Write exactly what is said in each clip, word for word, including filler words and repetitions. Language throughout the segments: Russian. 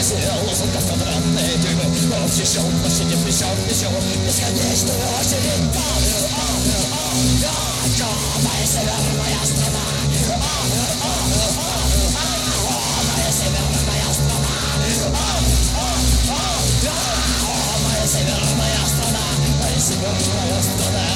сил, звуков квадратные дюймы. Общий шел, площади плечом к плечу. Бесконечную очередь палю. Моя северная страна. Моя северная страна. Моя северная страна. Моя северная страна.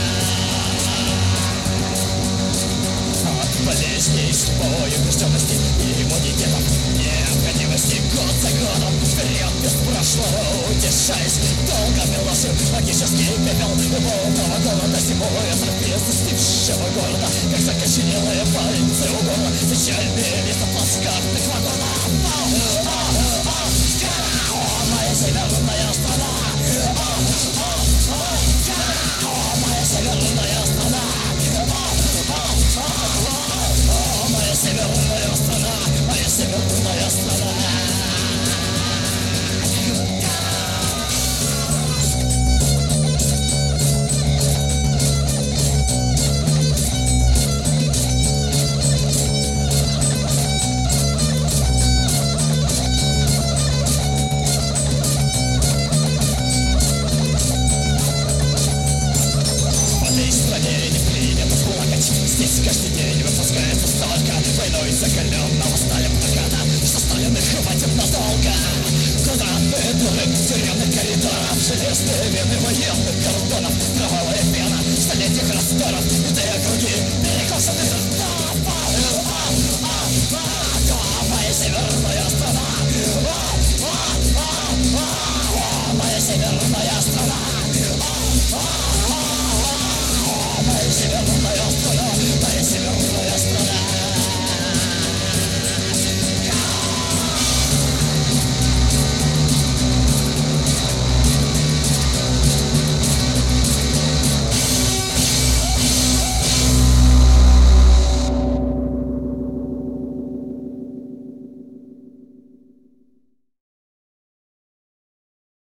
От болезней, слепой убежденности и иммунитетов, необходимости год за годом вперед без прошлого утешаясь. Долго мелосы, магический пепел полного голода зимой без застывшего города, как закоченелые пальцы у горла, печальные лица плацкартных вагонов. Моя северная страна. Моя северная страна. Моя северная страна, моя северная страна. В этой стране не принято плакать. Здесь каждый день выпускается столько войной закаленного стали плаката, что Сталина хватит надолго. Квадратные дыры тюремных коридоров, железные вены военных кордонов, кровавая пена, столетия